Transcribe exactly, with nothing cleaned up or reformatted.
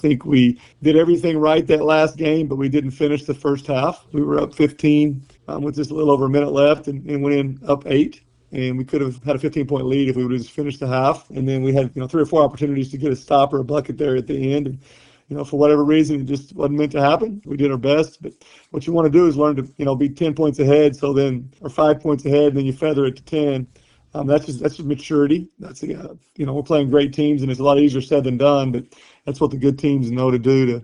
think we did everything right that last game, but we didn't finish the first half. We were up fifteen um, with just a little over a minute left and, and went in up eight. And we could have had a fifteen-point lead if we would have just finished the half. And then we had, you know, three or four opportunities to get a stop or a bucket there at the end. And, you know, for whatever reason, it just wasn't meant to happen. We did our best. But what you want to do is learn to, you know, be ten points ahead. So then, or five points ahead, and then you feather it to ten. Um, that's just that's just maturity. That's uh, you know, we're playing great teams, and it's a lot easier said than done. But that's what the good teams know to do to